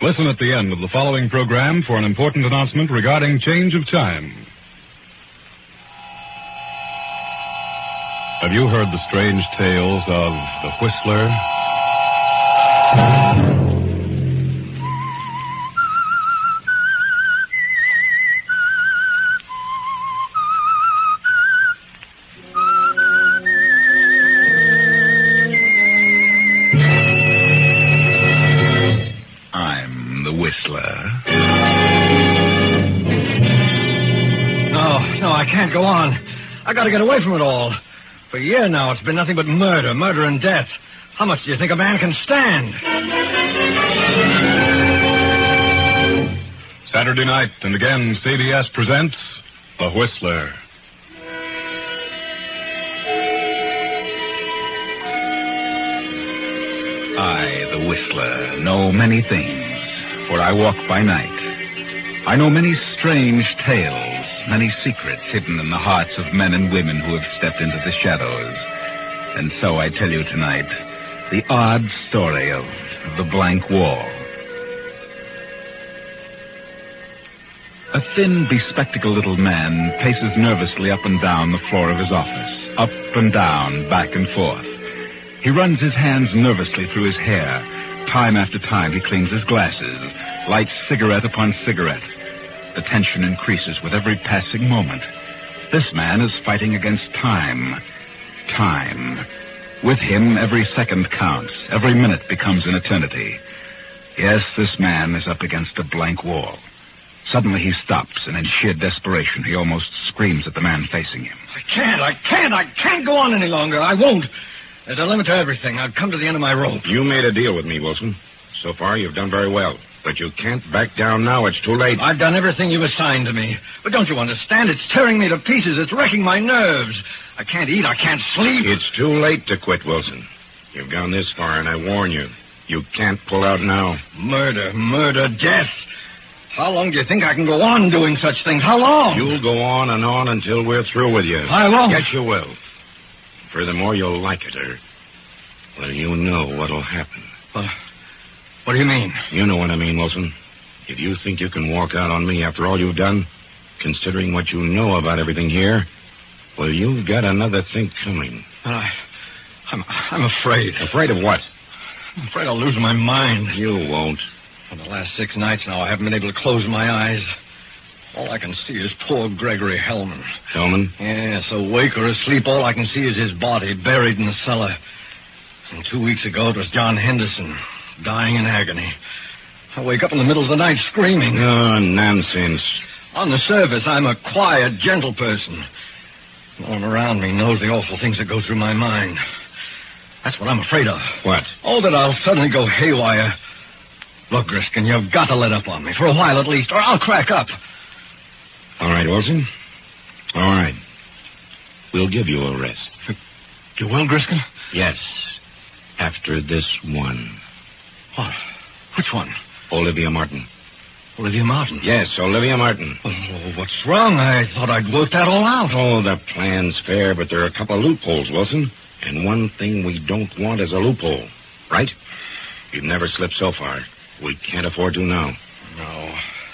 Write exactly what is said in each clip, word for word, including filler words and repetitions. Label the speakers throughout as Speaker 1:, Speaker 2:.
Speaker 1: Listen at the end of the following program for an important announcement regarding change of time. Have you heard the strange tales of the Whistler?
Speaker 2: I'm the Whistler.
Speaker 3: No, no, I can't go on. I gotta get away from it all. For a year now, it's been nothing but murder, murder and death. How much do you think a man can stand?
Speaker 1: Saturday night, and again, C B S presents The Whistler.
Speaker 2: I, the Whistler, know many things, for I walk by night. I know many strange tales, many secrets hidden in the hearts of men and women who have stepped into the shadows. And so I tell you tonight the odd story of the blank wall. A thin, bespectacled little man paces nervously up and down the floor of his office, up and down, back and forth. He runs his hands nervously through his hair. Time after time, he cleans his glasses, lights cigarette upon cigarette. The tension increases with every passing moment. This man is fighting against time. Time. With him, every second counts. Every minute becomes an eternity. Yes, this man is up against a blank wall. Suddenly he stops, and in sheer desperation, he almost screams at the man facing him.
Speaker 3: I can't, I can't, I can't go on any longer. I won't. There's a limit to everything. I've come to the end of my rope.
Speaker 4: You made a deal with me, Wilson. So far, you've done very well. But you can't back down now. It's too late.
Speaker 3: I've done everything you've assigned to me. But don't you understand? It's tearing me to pieces. It's wrecking my nerves. I can't eat. I can't sleep.
Speaker 4: It's too late to quit, Wilson. You've gone this far, and I warn you. You can't pull out now.
Speaker 3: Murder, murder, death. How long do you think I can go on doing such things? How long?
Speaker 4: You'll go on and on until we're through with you.
Speaker 3: I won't.
Speaker 4: Yes, you will. Furthermore, you'll like it, or... well, you know what'll happen.
Speaker 3: Uh, what do you mean?
Speaker 4: You know what I mean, Wilson. If you think you can walk out on me after all you've done, considering what you know about everything here, well, you've got another thing coming.
Speaker 3: I, I'm, I'm afraid.
Speaker 4: Afraid of what?
Speaker 3: I'm afraid I'll lose my mind.
Speaker 4: You won't.
Speaker 3: For the last six nights now, I haven't been able to close my eyes. All I can see is poor Gregory Hellman.
Speaker 4: Hellman?
Speaker 3: Yes, awake or asleep, all I can see is his body buried in the cellar. And two weeks ago, it was John Henderson, dying in agony. I wake up in the middle of the night screaming.
Speaker 4: Oh, nonsense.
Speaker 3: On the surface, I'm a quiet, gentle person. No one around me knows the awful things that go through my mind. That's what I'm afraid of.
Speaker 4: What?
Speaker 3: Oh, that I'll suddenly go haywire. Look, Griskin, you've got to let up on me, for a while at least, or I'll crack up.
Speaker 4: All right, Wilson. All right. We'll give you a rest.
Speaker 3: You will, Griskin?
Speaker 4: Yes. After this one.
Speaker 3: What? Which one?
Speaker 4: Olivia Martin.
Speaker 3: Olivia Martin?
Speaker 4: Yes, Olivia Martin.
Speaker 3: Oh, what's wrong? I thought I'd worked that all out.
Speaker 4: Oh, the plan's fair, but there are a couple of loopholes, Wilson. And one thing we don't want is a loophole. Right? You've never slipped so far. We can't afford to now.
Speaker 3: No.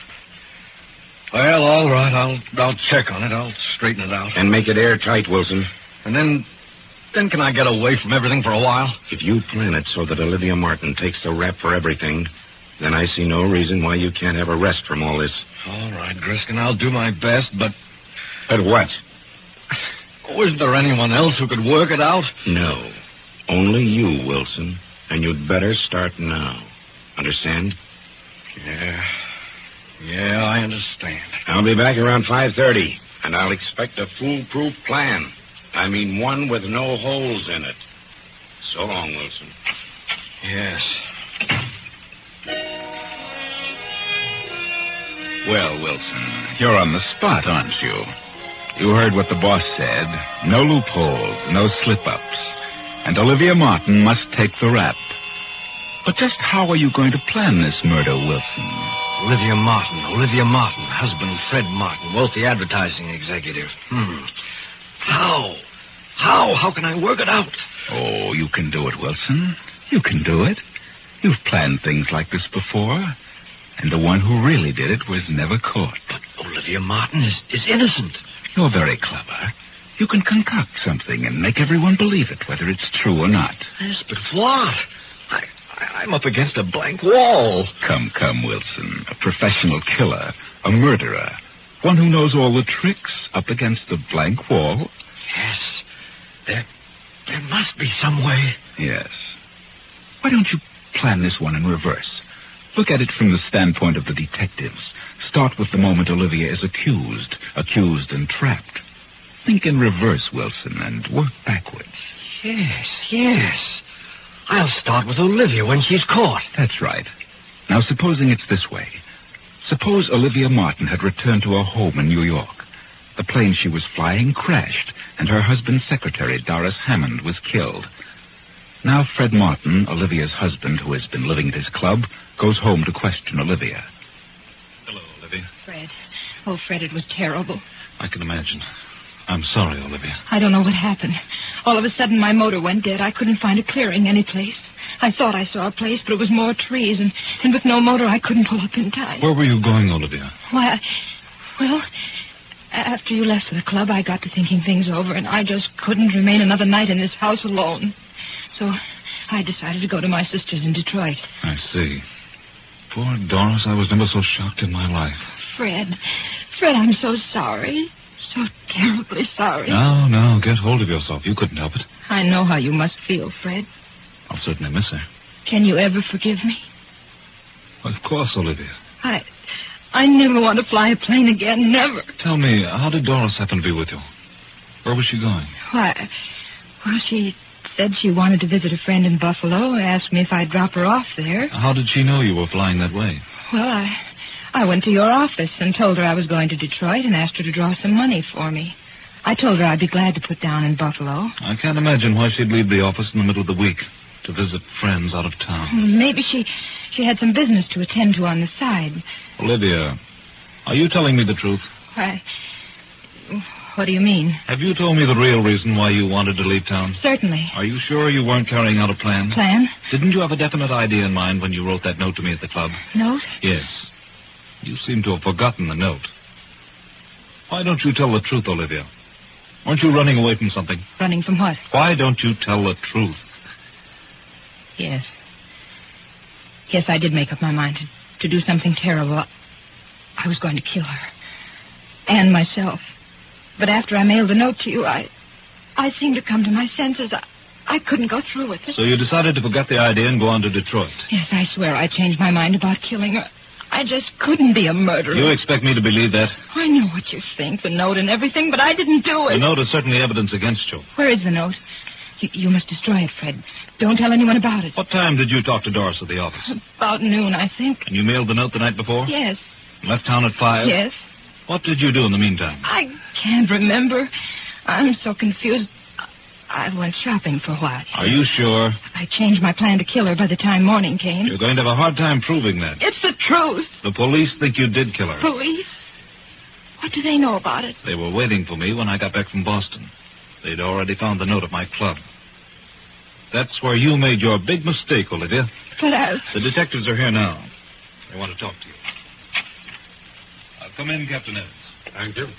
Speaker 3: Well, all right. I'll I'll check on it. I'll straighten it out.
Speaker 4: And make it airtight, Wilson.
Speaker 3: And then, then can I get away from everything for a while?
Speaker 4: If you plan it so that Olivia Martin takes the rap for everything, then I see no reason why you can't have a rest from all this.
Speaker 3: All right, Griskin, I'll do my best, but...
Speaker 4: But what?
Speaker 3: Oh, isn't there anyone else who could work it out?
Speaker 4: No. Only you, Wilson. And you'd better start now. Understand?
Speaker 3: Yeah. Yeah, I understand.
Speaker 4: I'll be back around five thirty, and I'll expect a foolproof plan. I mean, one with no holes in it. So long, Wilson.
Speaker 3: Yes.
Speaker 2: Well, Wilson, you're on the spot, aren't you? You heard what the boss said. No loopholes, no slip-ups. And Olivia Martin must take the rap. But just how are you going to plan this murder, Wilson?
Speaker 3: Olivia Martin. Olivia Martin. Husband Fred Martin. Wealthy advertising executive. Hmm. How? How? How can I work it out?
Speaker 2: Oh, you can do it, Wilson. You can do it. You've planned things like this before. And the one who really did it was never caught.
Speaker 3: But Olivia Martin is, is innocent.
Speaker 2: You're very clever. You can concoct something and make everyone believe it, whether it's true or not.
Speaker 3: Yes, but what? I, I, I'm up against a blank wall.
Speaker 2: Come, come, Wilson. A professional killer. A murderer. One who knows all the tricks up against a blank wall.
Speaker 3: Yes. There, there must be some way.
Speaker 2: Yes. Why don't you plan this one in reverse? Look at it from the standpoint of the detectives. Start with the moment Olivia is accused, accused and trapped. Think in reverse, Wilson, and work backwards.
Speaker 3: Yes, yes. I'll start with Olivia when she's caught.
Speaker 2: That's right. Now, supposing it's this way. Suppose Olivia Martin had returned to her home in New York. The plane she was flying crashed, and her husband's secretary, Doris Hammond, was killed. Now Fred Martin, Olivia's husband, who has been living at his club, goes home to question Olivia.
Speaker 5: Hello, Olivia.
Speaker 6: Fred. Oh, Fred, it was terrible.
Speaker 5: I can imagine. I'm sorry, Olivia.
Speaker 6: I don't know what happened. All of a sudden, my motor went dead. I couldn't find a clearing anyplace. I thought I saw a place, but it was more trees, and, and with no motor, I couldn't pull up in time.
Speaker 5: Where were you going, Olivia?
Speaker 6: Why, I, well, after you left for the club, I got to thinking things over, and I just couldn't remain another night in this house alone. So I decided to go to my sister's in Detroit.
Speaker 5: I see. Poor Doris, I was never so shocked in my life.
Speaker 6: Fred, Fred, I'm so sorry. So terribly sorry.
Speaker 5: No, no, get hold of yourself. You couldn't help it.
Speaker 6: I know how you must feel, Fred.
Speaker 5: I'll certainly miss her.
Speaker 6: Can you ever forgive me?
Speaker 5: Of course, Olivia.
Speaker 6: I I never want to fly a plane again, never.
Speaker 5: Tell me, how did Doris happen to be with you? Where was she going?
Speaker 6: Why, well, she said she wanted to visit a friend in Buffalo, asked me if I'd drop her off there.
Speaker 5: How did she know you were flying that way?
Speaker 6: Well, I... I went to your office and told her I was going to Detroit and asked her to draw some money for me. I told her I'd be glad to put down in Buffalo.
Speaker 5: I can't imagine why she'd leave the office in the middle of the week to visit friends out of town.
Speaker 6: Maybe she she had some business to attend to on the side.
Speaker 5: Olivia, are you telling me the truth?
Speaker 6: Why, what do you mean?
Speaker 5: Have you told me the real reason why you wanted to leave town?
Speaker 6: Certainly.
Speaker 5: Are you sure you weren't carrying out a plan?
Speaker 6: Plan?
Speaker 5: Didn't you have a definite idea in mind when you wrote that note to me at the club?
Speaker 6: Note?
Speaker 5: Yes. You seem to have forgotten the note. Why don't you tell the truth, Olivia? Aren't you running away from something?
Speaker 6: Running from what?
Speaker 5: Why don't you tell the truth?
Speaker 6: Yes. Yes, I did make up my mind to, to do something terrible. I was going to kill her. And myself. But after I mailed the note to you, I I seemed to come to my senses. I, I couldn't go through with it.
Speaker 5: So you decided to forget the idea and go on to Detroit?
Speaker 6: Yes, I swear I changed my mind about killing her. I just couldn't be a murderer.
Speaker 5: You expect me to believe that?
Speaker 6: I know what you think, the note and everything, but I didn't do it.
Speaker 5: The note is certainly evidence against you.
Speaker 6: Where is the note? You, you must destroy it, Fred. Don't tell anyone about it.
Speaker 5: What time did you talk to Doris at the office?
Speaker 6: About noon, I think.
Speaker 5: And you mailed the note the night before?
Speaker 6: Yes.
Speaker 5: Left town at five?
Speaker 6: Yes.
Speaker 5: What did you do in the meantime?
Speaker 6: I can't remember. I'm so confused. I went shopping for a while.
Speaker 5: Are you sure?
Speaker 6: I changed my plan to kill her by the time morning came.
Speaker 5: You're going to have a hard time proving that.
Speaker 6: It's the truth.
Speaker 5: The police think you did kill her.
Speaker 6: Police? What do they know about it?
Speaker 5: They were waiting for me when I got back from Boston. They'd already found the note at my club. That's where you made your big mistake, Olivia.
Speaker 6: But I...
Speaker 5: The detectives are here now. They want to talk to you. Uh, come in, Captain Evans.
Speaker 4: Thank you.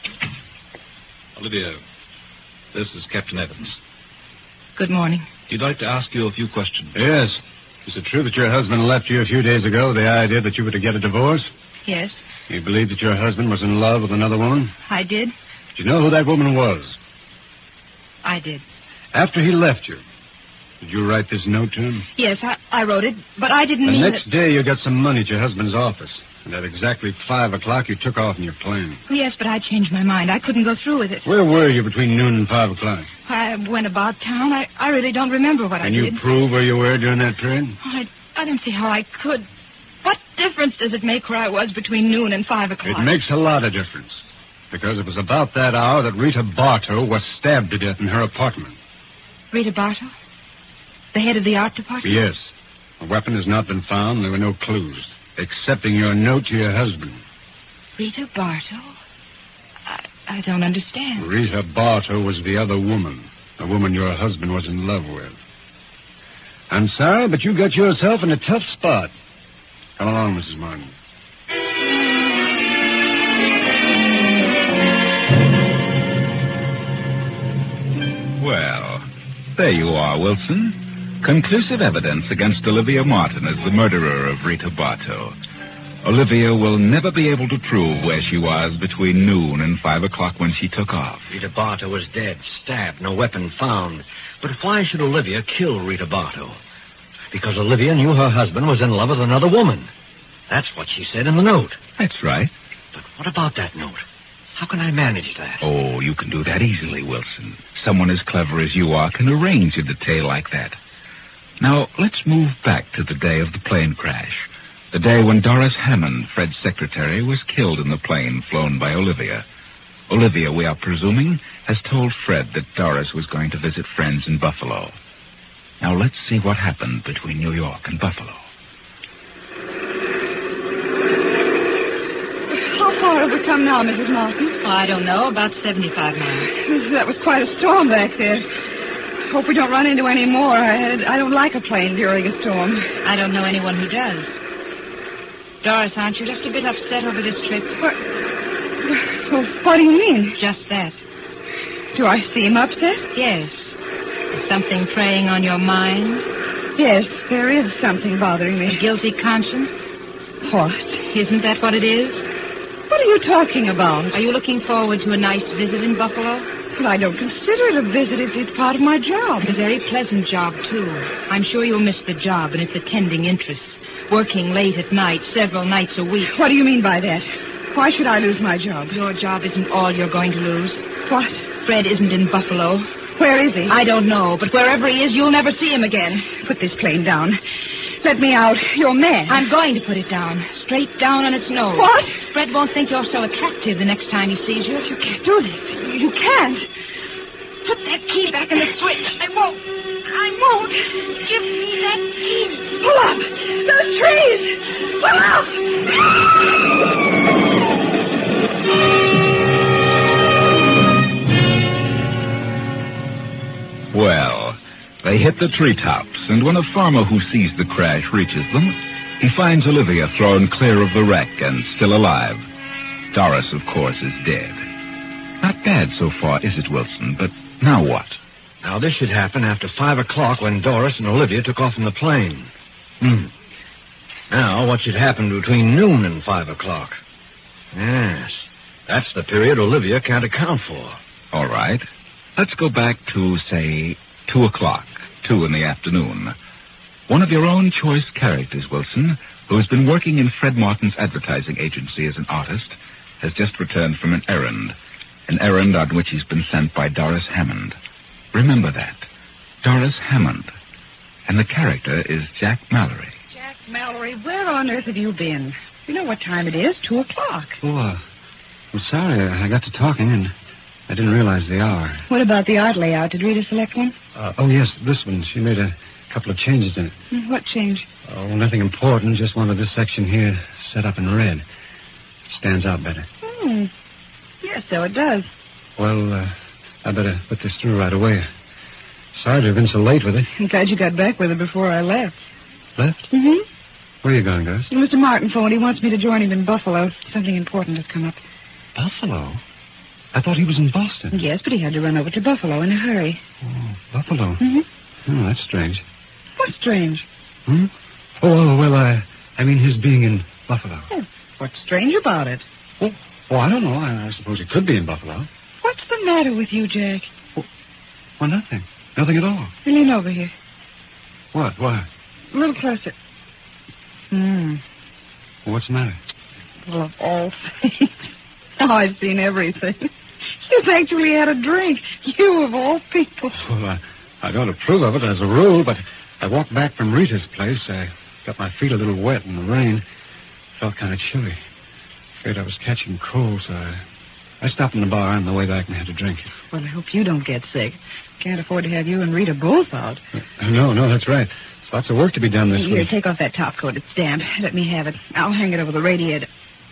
Speaker 5: Olivia, this is Captain Evans.
Speaker 6: Good morning.
Speaker 5: He'd like to ask you a few questions.
Speaker 7: Yes. Is it true that your husband left you a few days ago with the idea that you were to get a divorce?
Speaker 6: Yes,
Speaker 7: You believed that your husband was in love with another woman?
Speaker 6: I did.
Speaker 7: Did you know who that woman was?
Speaker 6: I did.
Speaker 7: After he left you, did you write this note to him?
Speaker 6: Yes, I, I wrote it, but I didn't
Speaker 7: The
Speaker 6: mean
Speaker 7: next
Speaker 6: that...
Speaker 7: day you got some money at your husband's office. And at exactly five o'clock you took off in your plane.
Speaker 6: Yes, but I changed my mind. I couldn't go through with it.
Speaker 7: Where were you between noon and five o'clock?
Speaker 6: I went about town. I, I really don't remember what
Speaker 7: Can
Speaker 6: I
Speaker 7: you
Speaker 6: did.
Speaker 7: prove where you were during that period?
Speaker 6: I, I don't see how I could. What difference does it make where I was between noon and five o'clock?
Speaker 7: It makes a lot of difference. Because it was about that hour that Rita Bartow was stabbed to death in her apartment.
Speaker 6: Rita Bartow? The head of the art department?
Speaker 7: Yes. A weapon has not been found. There were no clues. Excepting your note to your husband.
Speaker 6: Rita Bartow? I, I don't understand.
Speaker 7: Rita Bartow was the other woman. The woman your husband was in love with. I'm sorry, but you got yourself in a tough spot. Come along, Missus Martin.
Speaker 2: Well, there you are, Wilson. Conclusive evidence against Olivia Martin as the murderer of Rita Bartow. Olivia will never be able to prove where she was between noon and five o'clock when she took off.
Speaker 3: Rita Bartow was dead, stabbed, no weapon found. But why should Olivia kill Rita Bartow? Because Olivia knew her husband was in love with another woman. That's what she said in the note.
Speaker 2: That's right.
Speaker 3: But what about that note? How can I manage that?
Speaker 2: Oh, you can do that easily, Wilson. Someone as clever as you are can arrange a detail like that. Now, let's move back to the day of the plane crash. The day when Doris Hammond, Fred's secretary, was killed in the plane flown by Olivia. Olivia, we are presuming, has told Fred that Doris was going to visit friends in Buffalo. Now, let's see what happened between New York and Buffalo.
Speaker 8: How far have we come now, Missus Martin?
Speaker 6: Oh, I don't know, about seventy-five miles.
Speaker 8: That was quite a storm back there. Hope we don't run into any more. I, I don't like a plane during a storm.
Speaker 6: I don't know anyone who does. Doris, aren't you just a bit upset over this trip?
Speaker 8: What? Well, what do you mean?
Speaker 6: Just that.
Speaker 8: Do I seem upset?
Speaker 6: Yes. Is something preying on your mind?
Speaker 8: Yes, there is something bothering me.
Speaker 6: A guilty conscience?
Speaker 8: What?
Speaker 6: Isn't that what it is?
Speaker 8: What are you talking about?
Speaker 6: Are you looking forward to a nice visit in Buffalo?
Speaker 8: Well, I don't consider it a visit. It's, it's part of my job.
Speaker 6: A very pleasant job, too. I'm sure you'll miss the job and its attending interests. Working late at night, several nights a week.
Speaker 8: What do you mean by that? Why should I lose my job?
Speaker 6: Your job isn't all you're going to lose.
Speaker 8: What?
Speaker 6: Fred isn't in Buffalo.
Speaker 8: Where is he?
Speaker 6: I don't know, but wherever he is, you'll never see him again.
Speaker 8: Put this plane down. Let me out. You're mad.
Speaker 6: I'm going to put it down. Straight down on its nose.
Speaker 8: What?
Speaker 6: Fred won't think you're so attractive the next time he sees you.
Speaker 8: You can't do this. You can't.
Speaker 6: Put that key back in the switch.
Speaker 8: I won't. I won't. Give me that key. Pull up. Those trees. Pull up.
Speaker 2: Well, they hit the treetops, and when a farmer who sees the crash reaches them, he finds Olivia thrown clear of the wreck and still alive. Doris, of course, is dead. Not bad so far, is it, Wilson? But now what?
Speaker 3: Now, this should happen after five o'clock when Doris and Olivia took off in the plane. Hmm. Now, what should happen between noon and five o'clock? Yes, that's the period Olivia can't account for.
Speaker 2: All right. Let's go back to, say, two o'clock, two in the afternoon. One of your own choice characters, Wilson, who has been working in Fred Martin's advertising agency as an artist, has just returned from an errand, an errand on which he's been sent by Doris Hammond. Remember that. Doris Hammond. And the character is Jack Mallory.
Speaker 8: Jack Mallory, where on earth have you been? You know what time it is, two o'clock.
Speaker 7: Oh, uh, I'm sorry. I got to talking, and I didn't realize the hour.
Speaker 8: What about the art layout? Did Rita select one?
Speaker 7: Uh, oh, yes, this one. She made a couple of changes in it.
Speaker 8: What change?
Speaker 7: Oh, nothing important. Just wanted this section here set up in red. It stands out better.
Speaker 8: Hmm. Yes, so it does.
Speaker 7: Well, uh, I better put this through right away. Sorry to have been so late with it.
Speaker 8: I'm glad you got back with it before I left.
Speaker 7: Left?
Speaker 8: Mm-hmm.
Speaker 7: Where are you going, Doris?
Speaker 8: Mister Martin phoned. He wants me to join him in Buffalo. Something important has come up.
Speaker 7: Buffalo? I thought he was in Boston.
Speaker 8: Yes, but he had to run over to Buffalo in a hurry.
Speaker 7: Oh, Buffalo?
Speaker 8: Mm-hmm.
Speaker 7: Oh, that's strange.
Speaker 8: What's strange?
Speaker 7: Hmm? Oh, oh well, uh, I mean his being in Buffalo.
Speaker 8: Oh, what's strange about it?
Speaker 7: Oh, oh I don't know. I, I suppose he could be in Buffalo.
Speaker 8: What's the matter with you, Jack?
Speaker 7: Oh, well, nothing. Nothing at all.
Speaker 8: Lean over here.
Speaker 7: What? What?
Speaker 8: A little closer. Hmm.
Speaker 7: Well, what's the matter?
Speaker 8: Well, of all things. Now I've seen everything. You've actually had a drink. You, of all people.
Speaker 7: Well, I, I don't approve of it as a rule, but I walked back from Rita's place. I got my feet a little wet in the rain. Felt kind of chilly. Afraid I was catching cold, so I, I stopped in the bar on the way back and had a drink.
Speaker 8: Well, I hope you don't get sick. Can't afford to have you and Rita both out.
Speaker 7: Uh, no, no, that's right. There's lots of work to be done this
Speaker 8: Here,
Speaker 7: week.
Speaker 8: take off that top coat. It's damp. Let me have it. I'll hang it over the radiator.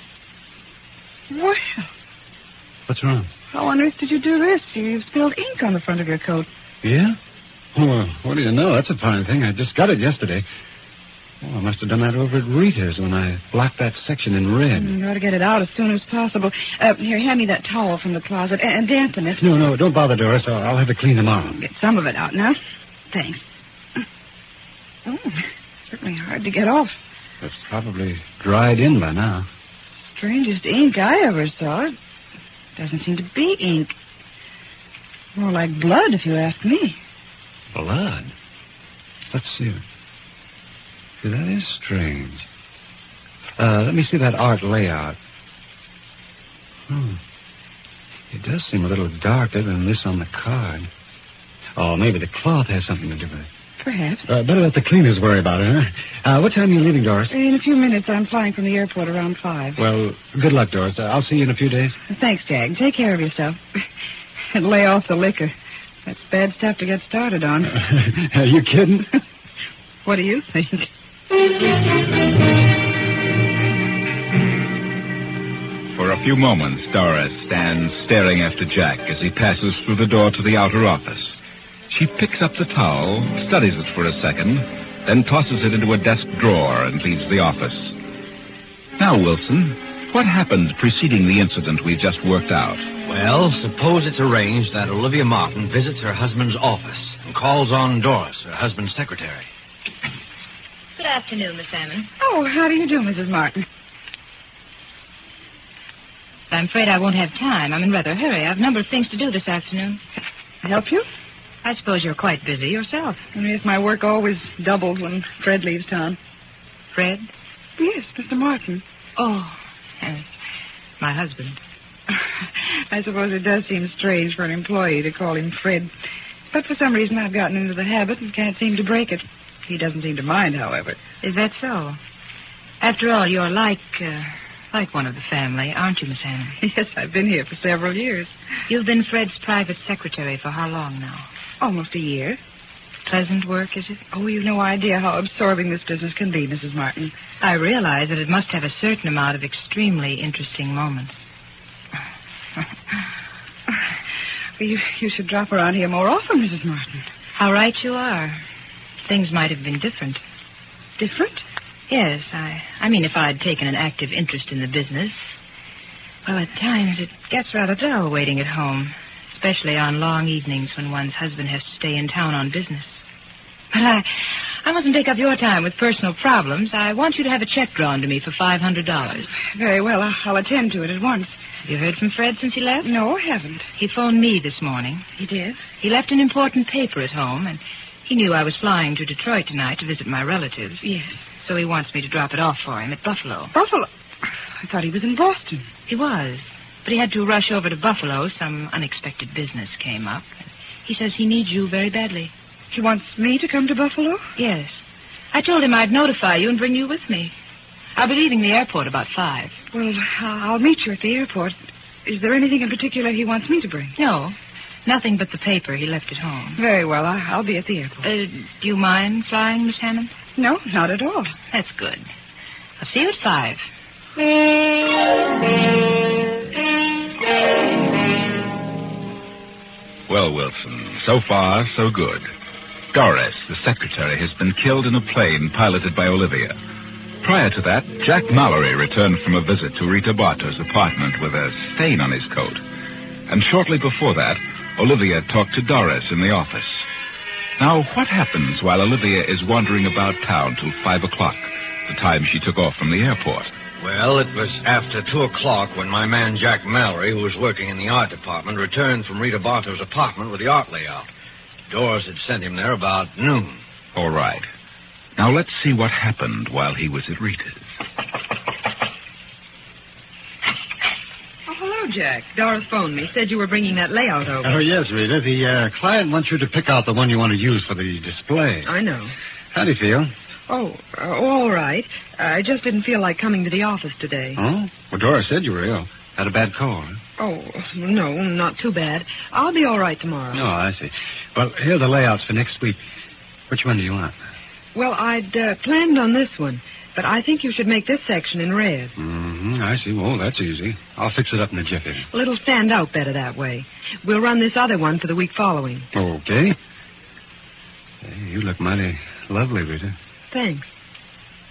Speaker 8: Well,
Speaker 7: What's wrong?
Speaker 8: how on earth did you do this? You spilled ink on the front of your coat.
Speaker 7: Yeah? Well, what do you know? That's a fine thing. I just got it yesterday. Oh, I must have done that over at Rita's when I blocked that section in red.
Speaker 8: You ought to get it out as soon as possible. Uh, here, hand me that towel from the closet and, and dampen it.
Speaker 7: No, no, don't bother, Doris. I'll, I'll have it clean tomorrow.
Speaker 8: Get some of it out now. Thanks. Oh, certainly hard to get off.
Speaker 7: It's probably dried in by now.
Speaker 8: Strangest ink I ever saw. It doesn't seem to be ink. More like blood, if you ask me.
Speaker 7: Blood? Let's see. See, that is strange. Uh, let me see that art layout. Hmm. It does seem a little darker than this on the card. Oh, maybe the cloth has something to do with it.
Speaker 8: Perhaps.
Speaker 7: Uh, better let the cleaners worry about it, huh? Uh, what time are you leaving, Doris?
Speaker 8: In a few minutes. I'm flying from the airport around five.
Speaker 7: Well, good luck, Doris. Uh, I'll see you in a few days.
Speaker 8: Thanks, Jack. Take care of yourself. And lay off the liquor. That's bad stuff to get started on.
Speaker 7: Are you kidding?
Speaker 8: What do you think?
Speaker 2: For a few moments, Doris stands staring after Jack as he passes through the door to the outer office. She picks up the towel, studies it for a second, then tosses it into a desk drawer and leaves the office. Now, Wilson, what happened preceding the incident we just worked out?
Speaker 3: Well, suppose it's arranged that Olivia Martin visits her husband's office and calls on Doris, her husband's secretary.
Speaker 6: Good afternoon, Miss Salmon.
Speaker 8: Oh, how do you do, Missus Martin?
Speaker 6: I'm afraid I won't have time. I'm in rather a hurry. I've a number of things to do this afternoon.
Speaker 8: Help you?
Speaker 6: I suppose you're quite busy yourself.
Speaker 8: Yes, my work always doubles when Fred leaves town.
Speaker 6: Fred?
Speaker 8: Yes, Mister Martin.
Speaker 6: Oh, uh, my husband.
Speaker 8: I suppose it does seem strange for an employee to call him Fred. But for some reason I've gotten into the habit and can't seem to break it. He doesn't seem to mind, however.
Speaker 6: Is that so? After all, you're like, uh, like one of the family, aren't you, Miss Hannah?
Speaker 8: Yes, I've been here for several years.
Speaker 6: You've been Fred's private secretary for how long now?
Speaker 8: Almost a year.
Speaker 6: Pleasant work, is it?
Speaker 8: Oh, you've no idea how absorbing this business can be, Missus Martin.
Speaker 6: I realize that it must have a certain amount of extremely interesting moments.
Speaker 8: you, you should drop around here more often, Missus Martin.
Speaker 6: How right you are. Things might have been different.
Speaker 8: Different?
Speaker 6: Yes, I, I mean if I'd taken an active interest in the business. Well, at times it gets rather dull waiting at home, especially on long evenings when one's husband has to stay in town on business. But I, I mustn't take up your time with personal problems. I want you to have a check drawn to me for five hundred dollars.
Speaker 8: Very well. I'll, I'll attend to it at once.
Speaker 6: Have you heard from Fred since he left?
Speaker 8: No, I haven't.
Speaker 6: He phoned me this morning.
Speaker 8: He did?
Speaker 6: He left an important paper at home, and he knew I was flying to Detroit tonight to visit my relatives.
Speaker 8: Yes.
Speaker 6: So he wants me to drop it off for him at Buffalo.
Speaker 8: Buffalo? I thought he was in Boston.
Speaker 6: He was, but he had to rush over to Buffalo. Some unexpected business came up. He says he needs you very badly.
Speaker 8: He wants me to come to Buffalo?
Speaker 6: Yes. I told him I'd notify you and bring you with me. I'll be leaving the airport about five.
Speaker 8: Well, I'll meet you at the airport. Is there anything in particular he wants me to bring?
Speaker 6: No. Nothing but the paper he left at home.
Speaker 8: Very well. I- I'll be at the airport.
Speaker 6: Uh, do you mind flying, Miss Hammond?
Speaker 8: No, not at all.
Speaker 6: That's good. I'll see you at five.
Speaker 2: Well, Wilson, so far, so good. Doris, the secretary, has been killed in a plane piloted by Olivia. Prior to that, Jack Mallory returned from a visit to Rita Bartow's apartment with a stain on his coat. And shortly before that, Olivia talked to Doris in the office. Now, what happens while Olivia is wandering about town till five o'clock, the time she took off from the airport?
Speaker 3: Well, it was after two o'clock when my man Jack Mallory, who was working in the art department, returned from Rita Bartow's apartment with the art layout. Doris had sent him there about noon.
Speaker 2: All right. Now, let's see what happened while he was at Rita's.
Speaker 8: Oh, hello, Jack. Doris phoned me. Said you were bringing that layout over.
Speaker 7: Oh, yes, Rita. The uh, client wants you to pick out the one you want to use for the display.
Speaker 8: I know.
Speaker 7: How do you feel?
Speaker 8: Oh, uh, all right. I just didn't feel like coming to the office today.
Speaker 7: Oh? Well, Doris said you were ill. Had a bad cold. Huh?
Speaker 8: Oh, no, not too bad. I'll be all right tomorrow.
Speaker 7: Oh, I see. Well, here are the layouts for next week. Which one do you want?
Speaker 8: Well, I'd uh, planned on this one, but I think you should make this section in red.
Speaker 7: Mm-hmm. I see. Well, that's easy. I'll fix it up in a jiffy.
Speaker 8: Well, it'll stand out better that way. We'll run this other one for the week following.
Speaker 7: Okay. Hey, you look mighty lovely, Rita.
Speaker 8: Thanks.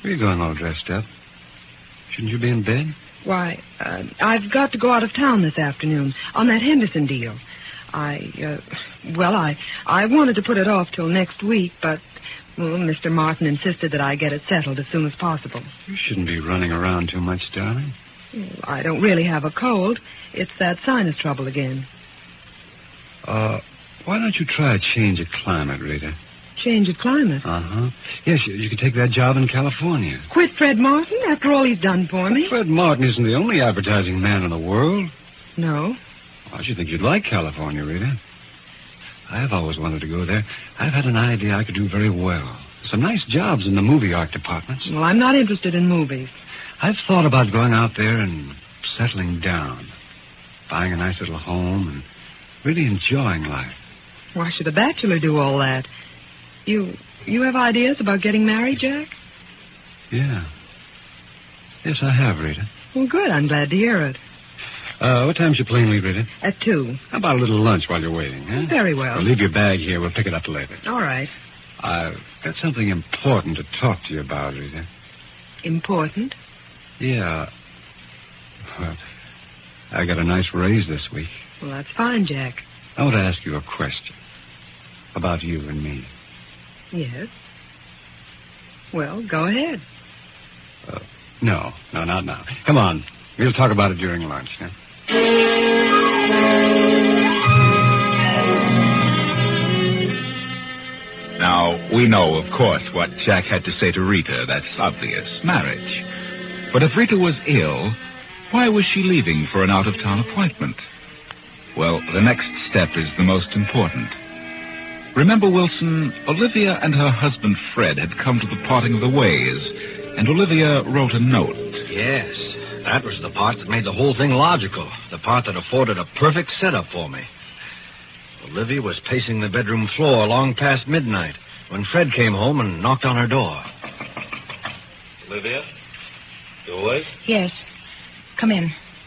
Speaker 7: Where are you going all dressed up? Shouldn't you be in bed?
Speaker 9: Why, uh, I've got to go out of town this afternoon on that Henderson deal. I, uh, well, I, I wanted to put it off till next week, but, well, Mister Martin insisted that I get it settled as soon as possible.
Speaker 7: You shouldn't be running around too much, darling.
Speaker 9: I don't really have a cold. It's that sinus trouble again.
Speaker 7: Uh, why don't you try a change of climate, Rita?
Speaker 9: Change of climate?
Speaker 7: Uh-huh. Yes, you, you could take that job in California.
Speaker 9: Quit Fred Martin after all he's done for me?
Speaker 7: Fred Martin isn't the only advertising man in the world.
Speaker 9: No.
Speaker 7: I should think you'd like California, Rita. I've always wanted to go there. I've had an idea I could do very well. Some nice jobs in the movie art departments.
Speaker 9: Well, I'm not interested in movies.
Speaker 7: I've thought about going out there and settling down, buying a nice little home and really enjoying life.
Speaker 9: Why should a bachelor do all that? You you have ideas about getting married, Jack?
Speaker 7: Yeah. Yes, I have, Rita.
Speaker 9: Well, good. I'm glad to hear it.
Speaker 7: Uh, what time's your plane leave, Rita?
Speaker 9: At two.
Speaker 7: How about a little lunch while you're waiting, huh?
Speaker 9: Very well.
Speaker 7: Well, leave your bag here. We'll pick it up later.
Speaker 9: All right.
Speaker 7: I've got something important to talk to you about, Rita.
Speaker 9: Important?
Speaker 7: Yeah. Well, I got a nice raise this week.
Speaker 9: Well, that's fine, Jack.
Speaker 7: I want to ask you a question about you and me.
Speaker 9: Yes. Well, go ahead.
Speaker 7: Uh, no, no, not now. Come on. We'll talk about it during lunch, huh?
Speaker 2: Now, we know, of course, what Jack had to say to Rita. That's obvious. Marriage. But if Rita was ill, why was she leaving for an out-of-town appointment? Well, the next step is the most important. Remember, Wilson, Olivia and her husband Fred had come to the parting of the ways, and Olivia wrote a note.
Speaker 3: Yes, that was the part that made the whole thing logical, the part that afforded a perfect setup for me. Olivia was pacing the bedroom floor long past midnight when Fred came home and knocked on her door.
Speaker 5: Olivia? You awake?
Speaker 6: Yes. Come in.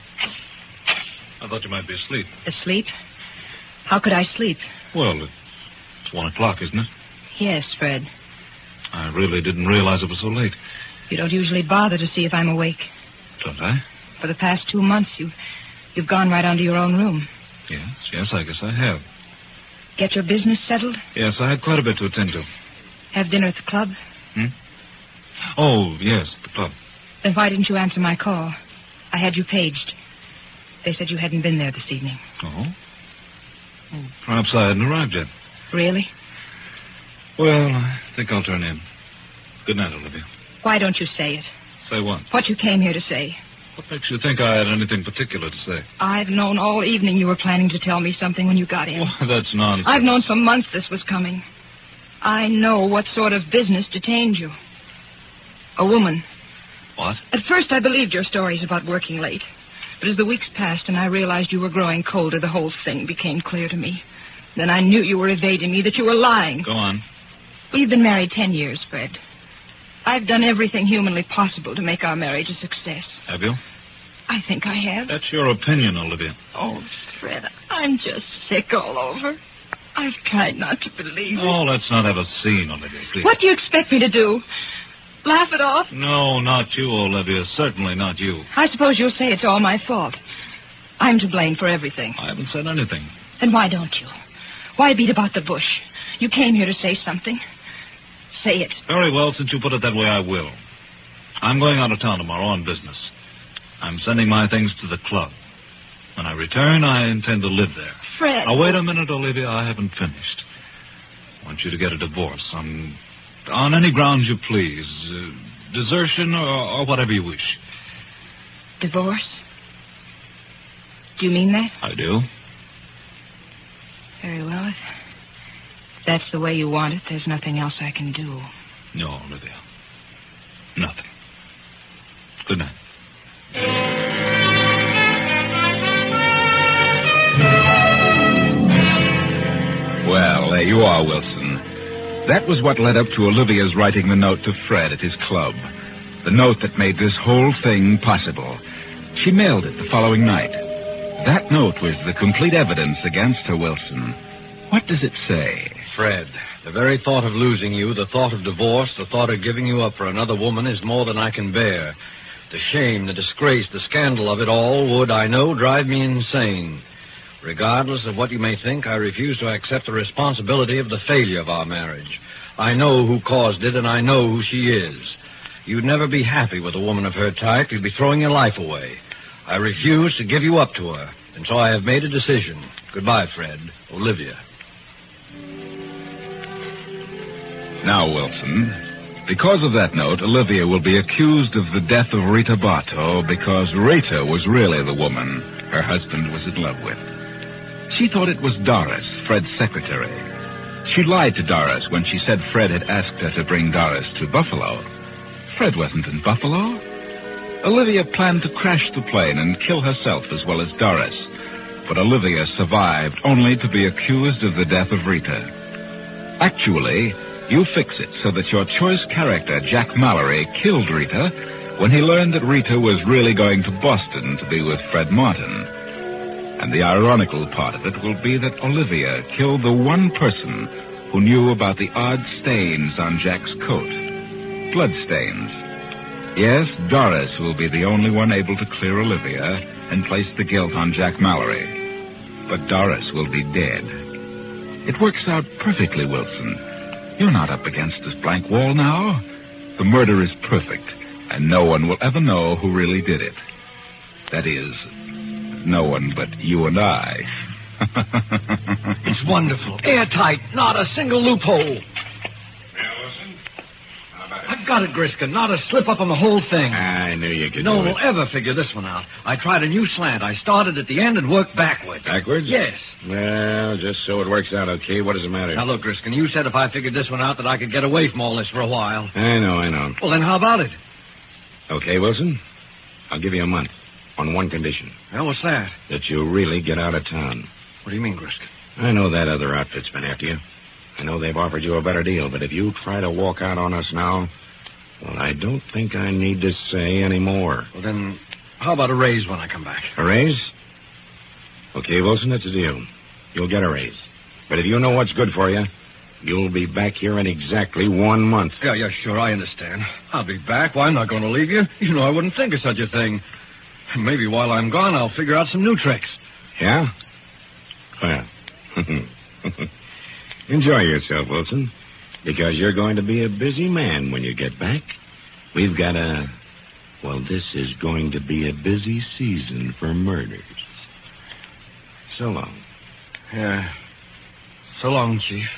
Speaker 5: I thought you might be asleep.
Speaker 6: Asleep? How could I sleep?
Speaker 5: Well, it's one o'clock, isn't it?
Speaker 6: Yes, Fred.
Speaker 5: I really didn't realize it was so late.
Speaker 6: You don't usually bother to see if I'm awake.
Speaker 5: Don't I?
Speaker 6: For the past two months, you've, you've gone right on to your own room.
Speaker 5: Yes, yes, I guess I have.
Speaker 6: Get your business settled?
Speaker 5: Yes, I had quite a bit to attend to.
Speaker 6: Have dinner at the club?
Speaker 5: Hmm? Oh, yes, the club.
Speaker 6: Then why didn't you answer my call? I had you paged. They said you hadn't been there this evening.
Speaker 5: Oh? Well, perhaps I hadn't arrived yet.
Speaker 6: Really?
Speaker 5: Well, I think I'll turn in. Good night, Olivia.
Speaker 6: Why don't you say it?
Speaker 5: Say what?
Speaker 6: What you came here to say.
Speaker 5: What makes you think I had anything particular to say?
Speaker 6: I've known all evening you were planning to tell me something when you got in.
Speaker 5: Oh, that's nonsense.
Speaker 6: I've known for months this was coming. I know what sort of business detained you. A woman.
Speaker 5: What?
Speaker 6: At first I believed your stories about working late. But as the weeks passed and I realized you were growing colder, the whole thing became clear to me. Then I knew you were evading me, that you were lying.
Speaker 5: Go on.
Speaker 6: We've been married ten years, Fred. I've done everything humanly possible to make our marriage a success.
Speaker 5: Have you?
Speaker 6: I think I have.
Speaker 5: That's your opinion, Olivia.
Speaker 6: Oh, Fred, I'm just sick all over. I've tried not to believe it.
Speaker 5: Oh, let's not have a scene, Olivia, please.
Speaker 6: What do you expect me to do? Laugh it off?
Speaker 5: No, not you, Olivia. Certainly not you.
Speaker 6: I suppose you'll say it's all my fault. I'm to blame for everything.
Speaker 5: I haven't said anything.
Speaker 6: Then why don't you? Why beat about the bush? You came here to say something. Say it.
Speaker 5: Very well, since you put it that way, I will. I'm going out of town tomorrow on business. I'm sending my things to the club. When I return, I intend to live there.
Speaker 6: Fred.
Speaker 5: Now, wait a minute, Olivia. I haven't finished. I want you to get a divorce on, on any grounds you please. Uh, desertion or, or whatever you wish.
Speaker 6: Divorce? Do you mean that?
Speaker 5: I do.
Speaker 6: Very well. If that's the way you want it, there's nothing else I can do.
Speaker 5: No, Olivia. Nothing. Good night.
Speaker 2: Well, there you are, Wilson. That was what led up to Olivia's writing the note to Fred at his club. The note that made this whole thing possible. She mailed it the following night. That note was the complete evidence against her, Wilson. What does it say?
Speaker 3: Fred, The very thought of losing you, the thought of divorce, the thought of giving you up for another woman is more than I can bear. The shame, the disgrace, the scandal of it all would, I know, drive me insane. Regardless of what you may think, I refuse to accept the responsibility of the failure of our marriage. I know who caused it, and I know who she is. You'd never be happy with a woman of her type. You'd be throwing your life away. I refuse to give you up to her, and so I have made a decision. Goodbye, Fred. Olivia.
Speaker 2: Now, Wilson, because of that note, Olivia will be accused of the death of Rita Bartow because Rita was really the woman her husband was in love with. She thought it was Doris, Fred's secretary. She lied to Doris when she said Fred had asked her to bring Doris to Buffalo. Fred wasn't in Buffalo. Olivia planned to crash the plane and kill herself as well as Doris. But Olivia survived only to be accused of the death of Rita. Actually, you fix it so that your choice character, Jack Mallory, killed Rita when he learned that Rita was really going to Boston to be with Fred Martin. And the ironical part of it will be that Olivia killed the one person who knew about the odd stains on Jack's coat. Blood stains. Yes, Doris will be the only one able to clear Olivia and place the guilt on Jack Mallory. But Doris will be dead. It works out perfectly, Wilson. You're not up against this blank wall now. The murder is perfect, and no one will ever know who really did it. That is, no one but you and I.
Speaker 3: It's wonderful. Airtight. Not a single loophole. I've got it, Griskin. Not a slip-up on the whole thing.
Speaker 4: I knew you could
Speaker 3: No
Speaker 4: do
Speaker 3: one
Speaker 4: it.
Speaker 3: will ever figure this one out. I tried a new slant. I started at the end and worked backwards.
Speaker 4: Backwards?
Speaker 3: Yes.
Speaker 4: Well, just so it works out okay, what does it matter?
Speaker 3: Now, look, Griskin, you said if I figured this one out that I could get away from all this for a while.
Speaker 4: I know, I know.
Speaker 3: Well, then how about it?
Speaker 4: Okay, Wilson. I'll give you a month on one condition.
Speaker 3: Well, what's that?
Speaker 4: That you really get out of town.
Speaker 3: What do you mean, Griskin?
Speaker 4: I know that other outfit's been after you. I know they've offered you a better deal, but if you try to walk out on us now, well, I don't think I need to say any more.
Speaker 3: Well, then, how about a raise when I come back?
Speaker 4: A raise? Okay, Wilson, that's a deal. You'll get a raise. But if you know what's good for you, you'll be back here in exactly one month.
Speaker 3: Yeah, yeah, sure, I understand. I'll be back. Why, I'm not going to leave you. You know, I wouldn't think of such a thing. Maybe while I'm gone, I'll figure out some new tricks.
Speaker 4: Yeah? Well, enjoy yourself, Wilson, because you're going to be a busy man when you get back. We've got a... Well, this is going to be a busy season for murders. So long.
Speaker 3: Yeah. So long, Chief.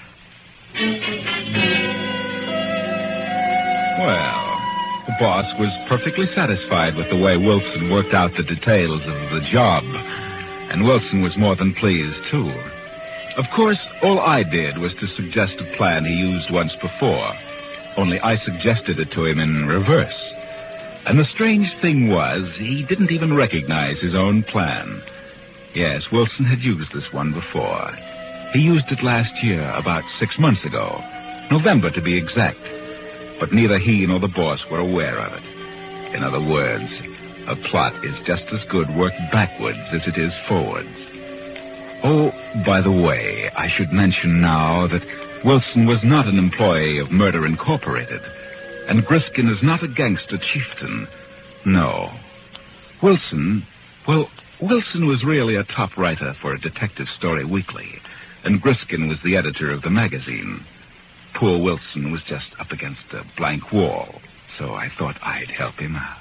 Speaker 2: Well, the boss was perfectly satisfied with the way Wilson worked out the details of the job. And Wilson was more than pleased, too. Of course, all I did was to suggest a plan he used once before. Only I suggested it to him in reverse. And the strange thing was, he didn't even recognize his own plan. Yes, Wilson had used this one before. He used it last year, about six months ago. November, to be exact. But neither he nor the boss were aware of it. In other words, a plot is just as good worked backwards as it is forwards. Oh, by the way, I should mention now that Wilson was not an employee of Murder Incorporated, and Griskin is not a gangster chieftain. No. Wilson, well, Wilson was really a top writer for a detective story weekly, and Griskin was the editor of the magazine. Poor Wilson was just up against a blank wall, so I thought I'd help him out.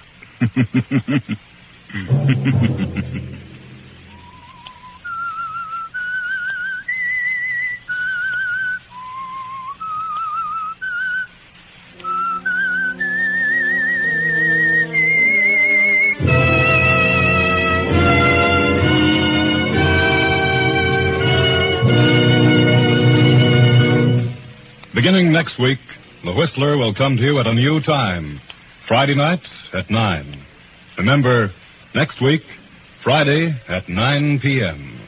Speaker 1: Beginning next week, The Whistler will come to you at a new time, Friday night at nine. Remember, next week, Friday at nine p.m.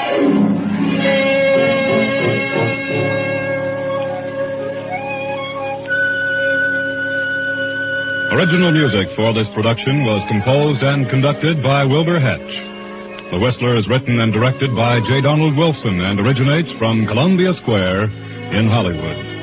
Speaker 1: Original music for this production was composed and conducted by Wilbur Hatch. The Whistler is written and directed by J. Donald Wilson and originates from Columbia Square in Hollywood.